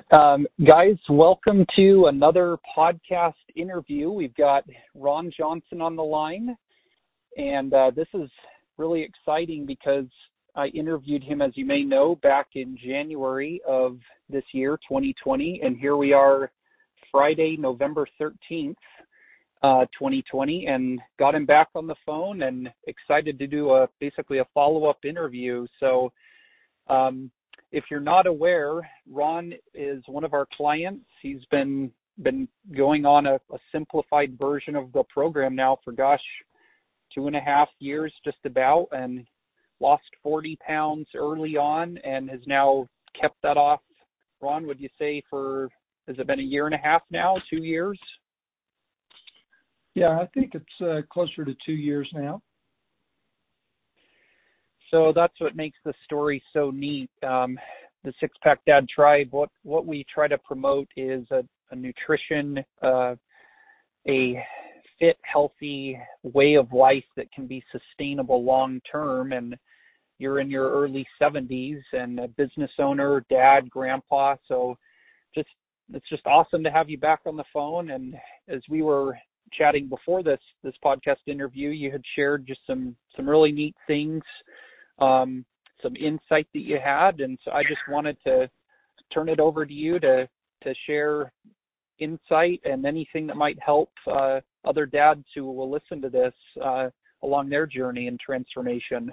Guys, welcome to another podcast interview. We've got Ron Johnson on the line, and this is really exciting because I interviewed him, as you may know, back in January of this year, 2020, and here we are Friday, November 13th, 2020, and got him back on the phone and excited to do basically a follow-up interview. So, if you're not aware, Ron is one of our clients. He's been going on a simplified version of the program now for, 2.5 years just about, and lost 40 pounds early on and has now kept that off. Ron, would you say has it been 1.5 years now, 2 years? Yeah, I think it's closer to 2 years now. So that's what makes the story so neat. The Six Pack Dad Tribe, what we try to promote is a nutrition, a fit, healthy way of life that can be sustainable long term. And you're in your early 70s and a business owner, dad, grandpa. So it's just awesome to have you back on the phone. And as we were chatting before this podcast interview, you had shared just some really neat things, some insight that you had, and so I just wanted to turn it over to you to share insight and anything that might help other dads who will listen to this along their journey and transformation.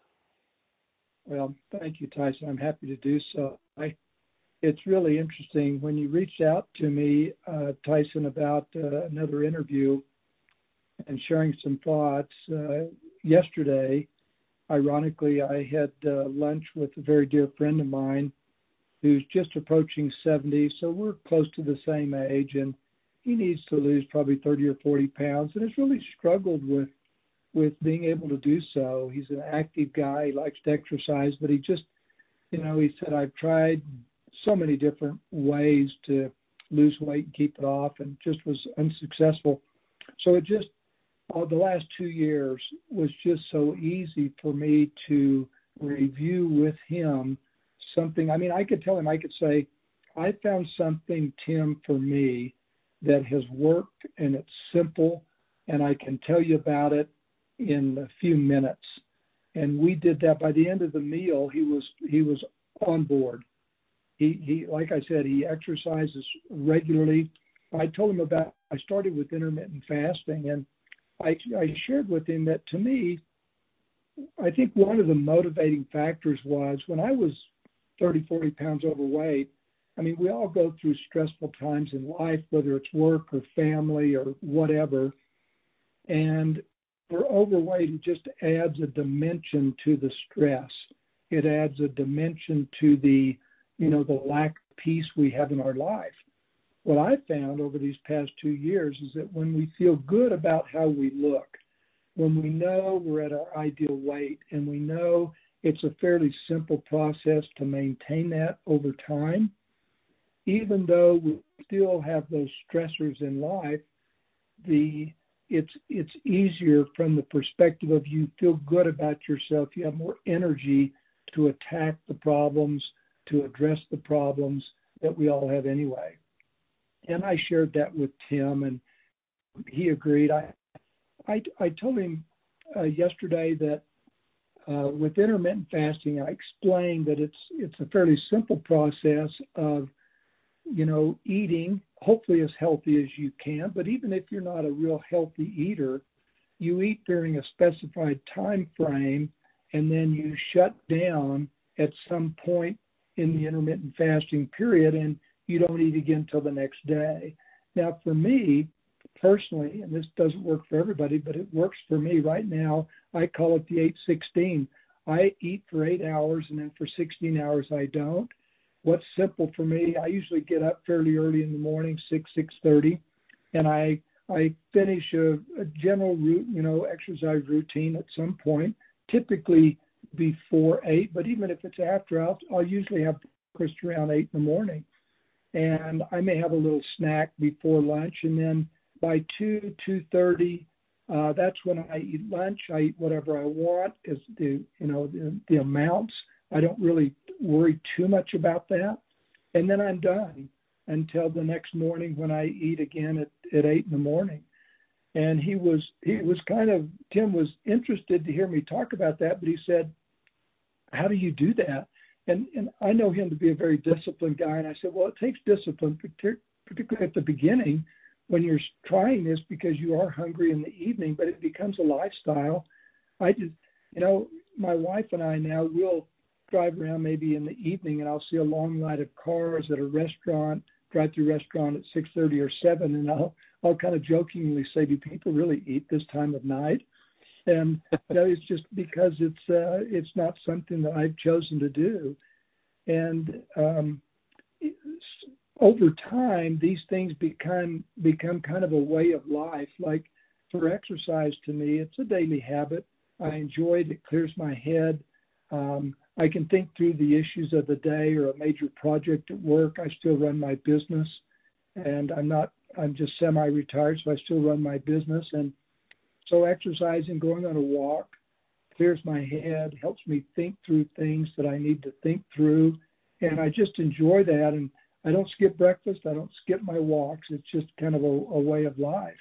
Well, thank you, Tyson. I'm happy to do so. It's really interesting when you reached out to me, Tyson, about another interview and sharing some thoughts. Yesterday, ironically, I had lunch with a very dear friend of mine who's just approaching 70, so we're close to the same age, and he needs to lose probably 30 or 40 pounds, and has really struggled with being able to do so. He's an active guy, he likes to exercise, but he just, he said, I've tried so many different ways to lose weight and keep it off, and just was unsuccessful. So the last 2 years was just so easy for me to review with him something. I mean, I could tell him, I could say, I found something, Tim, for me that has worked, and it's simple, and I can tell you about it in a few minutes. And we did that. By the end of the meal, he was on board. He like I said, he exercises regularly. I told him I started with intermittent fasting, and I shared with him that, to me, I think one of the motivating factors was when I was 30, 40 pounds overweight. I mean, we all go through stressful times in life, whether it's work or family or whatever. And for overweight, it just adds a dimension to the stress. It adds a dimension to the lack of peace we have in our life. What I found over these past 2 years is that when we feel good about how we look, when we know we're at our ideal weight, and we know it's a fairly simple process to maintain that over time, even though we still have those stressors in life, it's easier from the perspective of you feel good about yourself. You have more energy to attack the problems, to address the problems that we all have anyway. And I shared that with Tim, and he agreed. I told him yesterday that with intermittent fasting, I explained that it's a fairly simple process of, eating, hopefully as healthy as you can. But even if you're not a real healthy eater, you eat during a specified time frame, and then you shut down at some point in the intermittent fasting period, and you don't eat again till the next day. Now, for me personally, and this doesn't work for everybody, but it works for me right now, I call it the 8-16. I eat for 8 hours, and then for 16 hours I don't. What's simple for me, I usually get up fairly early in the morning, 6:30, and I finish a general exercise routine at some point, typically before 8, but even if it's after, I'll usually have breakfast around 8 in the morning. And I may have a little snack before lunch, and then by 2:30, that's when I eat lunch. I eat whatever I want, is the amounts. I don't really worry too much about that. and then I'm done until the next morning when I eat again at 8 in the morning. And Tim was interested to hear me talk about that, but he said, how do you do that? And I know him to be a very disciplined guy. And I said, well, it takes discipline, particularly at the beginning when you're trying this, because you are hungry in the evening, but it becomes a lifestyle. I just, my wife and I now will drive around maybe in the evening, and I'll see a long line of cars at a restaurant, drive-through restaurant at 6:30 or 7, and I'll kind of jokingly say, do people really eat this time of night? And it's just because it's not something that I've chosen to do. And over time, these things become kind of a way of life. Like for exercise, to me, it's a daily habit. I enjoy it. It clears my head. I can think through the issues of the day or a major project at work. I still run my business, and I'm just semi-retired, so I still run my business. And so exercising, going on a walk, clears my head, helps me think through things that I need to think through. And I just enjoy that. And I don't skip breakfast. I don't skip my walks. It's just kind of a way of life.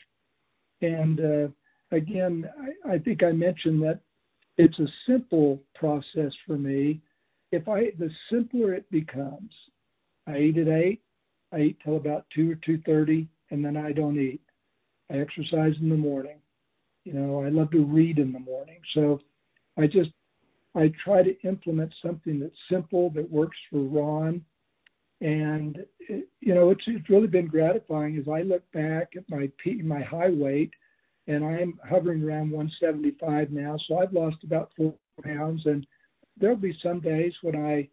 And again, I think I mentioned that it's a simple process for me. The simpler it becomes, I eat at 8, I eat till about 2 or 2:30, and then I don't eat. I exercise in the morning. I love to read in the morning. So I try to implement something that's simple, that works for Ron. And, it's really been gratifying as I look back at my high weight, and I'm hovering around 175 now. So I've lost about 4 pounds, and there'll be some days when I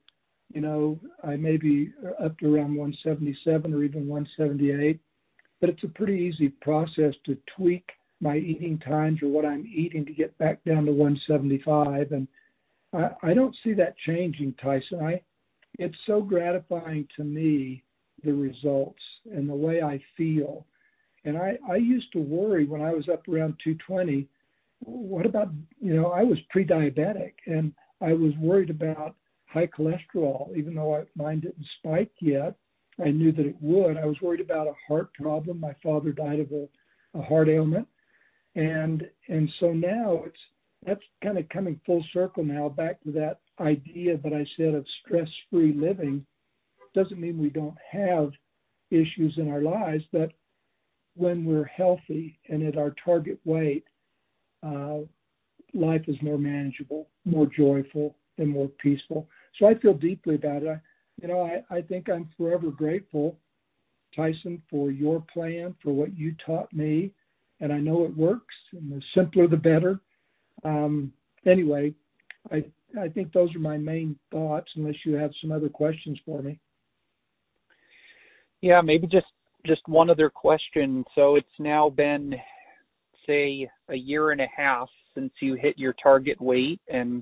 may be up to around 177 or even 178, but it's a pretty easy process to tweak my eating times or what I'm eating to get back down to 175. And I don't see that changing, Tyson. It's so gratifying to me, the results and the way I feel. And I used to worry when I was up around 220, what about, I was pre-diabetic, and I was worried about high cholesterol, even though mine didn't spike yet. I knew that it would. I was worried about a heart problem. My father died of a heart ailment. And so now that's kind of coming full circle now, back to that idea that I said of stress-free living. Doesn't mean we don't have issues in our lives, but when we're healthy and at our target weight, life is more manageable, more joyful, and more peaceful. So I feel deeply about it. I think I'm forever grateful, Tyson, for your plan, for what you taught me, and I know it works, and the simpler the better. Anyway, I think those are my main thoughts, unless you have some other questions for me. Yeah, maybe just one other question. So it's now been, say, a year and a half since you hit your target weight, and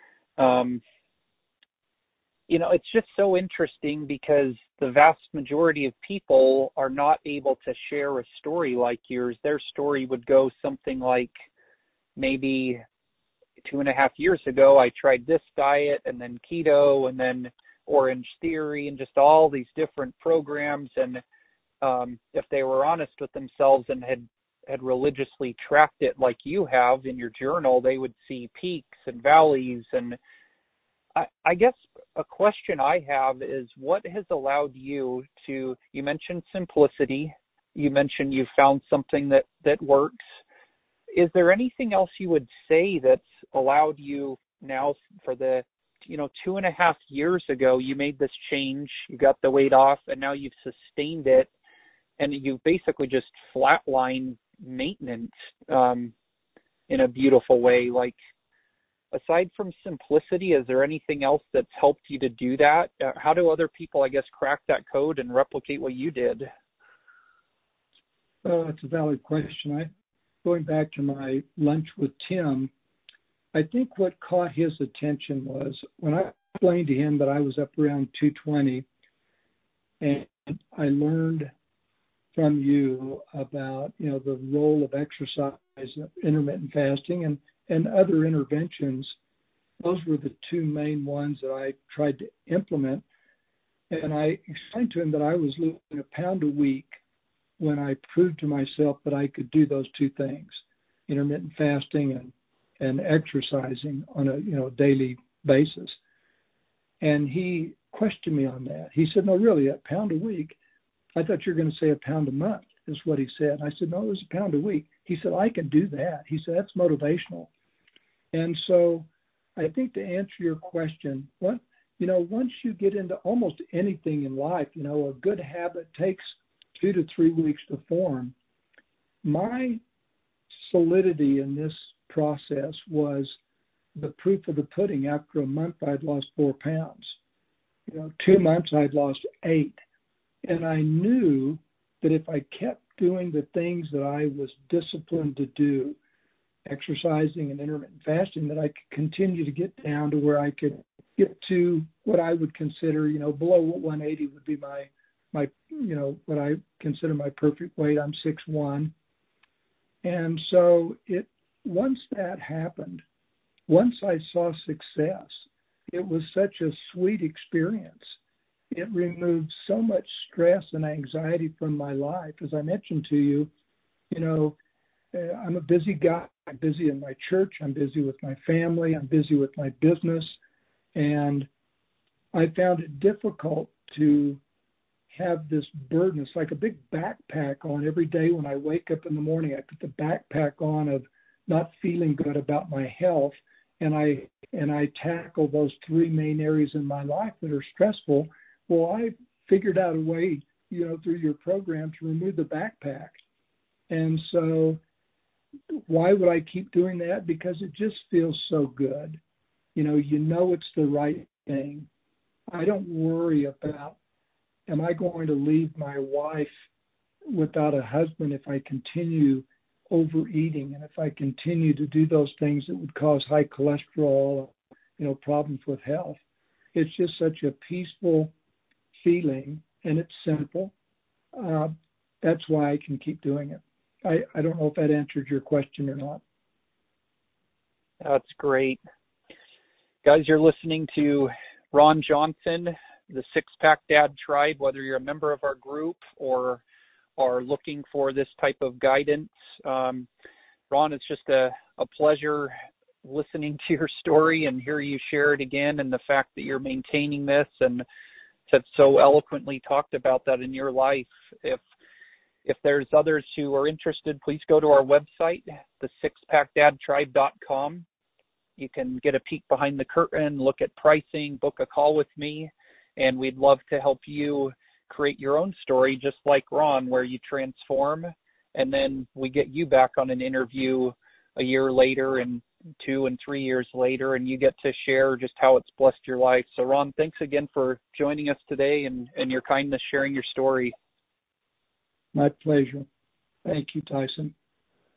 it's just so interesting because the vast majority of people are not able to share a story like yours. Their story would go something like, maybe 2.5 years ago, I tried this diet and then keto and then Orange Theory and just all these different programs. And if they were honest with themselves and had religiously tracked it like you have in your journal, they would see peaks and valleys. And I guess a question I have is, what has allowed you mentioned simplicity, you mentioned you found something that works. Is there anything else you would say that's allowed you now for the, 2.5 years ago, you made this change, you got the weight off, and now you've sustained it, and you've basically just flatlined maintenance in a beautiful way? Like, aside from simplicity, is there anything else that's helped you to do that? How do other people, I guess, crack that code and replicate what you did? Well, that's a valid question. Going back to my lunch with Tim, I think what caught his attention was when I explained to him that I was up around 220, and I learned from you about, the role of exercise, intermittent fasting, and other interventions. Those were the two main ones that I tried to implement. And I explained to him that I was losing a pound a week when I proved to myself that I could do those two things, intermittent fasting and exercising on a daily basis. And he questioned me on that. He said, no, really, a pound a week? I thought you were going to say a pound a month, is what he said. I said, no, it was a pound a week. He said, I can do that. He said, that's motivational. And so I think to answer your question, once you get into almost anything in life, a good habit takes 2 to 3 weeks to form. My solidity in this process was the proof of the pudding. After a month, I'd lost 4 pounds. 2 months, I'd lost 8. And I knew that if I kept doing the things that I was disciplined to do, exercising and intermittent fasting, that I could continue to get down to where I could get to what I would consider, below 180 would be my what I consider my perfect weight. I'm 6'1". And so once that happened, once I saw success, it was such a sweet experience. It removed so much stress and anxiety from my life. As I mentioned to you, I'm a busy guy. I'm busy in my church. I'm busy with my family. I'm busy with my business. And I found it difficult to have this burden. It's like a big backpack on every day. When I wake up in the morning, I put the backpack on of not feeling good about my health, and I tackle those 3 main areas in my life that are stressful. Well, I figured out a way, through your program to remove the backpack. And so why would I keep doing that? Because it just feels so good. It's the right thing. I don't worry about, am I going to leave my wife without a husband if I continue overeating and if I continue to do those things that would cause high cholesterol, problems with health. It's just such a peaceful feeling, and it's simple. That's why I can keep doing it. I don't know if that answered your question or not. That's great. Guys, you're listening to Ron Johnson, the Six Pack Dad Tribe. Whether you're a member of our group or are looking for this type of guidance, Ron, it's just a pleasure listening to your story and hear you share it again, and the fact that you're maintaining this and have so eloquently talked about that in your life. If there's others who are interested, please go to our website, thesixpackdadtribe.com. You can get a peek behind the curtain, look at pricing, book a call with me, and we'd love to help you create your own story, just like Ron, where you transform, and then we get you back on an interview a year later and 2 and 3 years later, and you get to share just how it's blessed your life. So, Ron, thanks again for joining us today and your kindness sharing your story. My pleasure. Thank you, Tyson.